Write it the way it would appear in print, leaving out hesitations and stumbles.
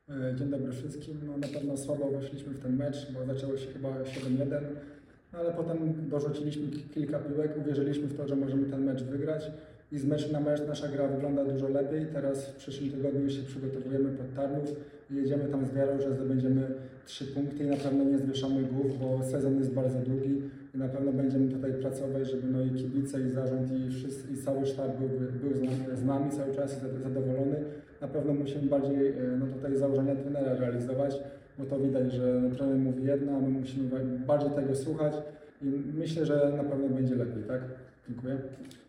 Dzień dobry wszystkim. No, na pewno słabo weszliśmy w ten mecz, bo zaczęło się chyba 7-1, ale potem dorzuciliśmy kilka piłek, uwierzyliśmy w to, że możemy ten mecz wygrać i z meczu na mecz nasza gra wygląda dużo lepiej. Teraz w przyszłym tygodniu się przygotowujemy pod Tarnów i jedziemy tam z wiarą, że zdobędziemy 3 punkty i na pewno nie zwieszamy głów, bo sezon jest bardzo długi i na pewno będziemy tutaj pracować, żeby no i kibice, i zarząd, i cały sztab był z nami cały czas zadowolony. Na pewno musimy bardziej no tutaj założenia trenera realizować, bo to widać, że trener mówi jedno, a my musimy bardziej tego słuchać i myślę, że na pewno będzie lepiej, tak? Dziękuję.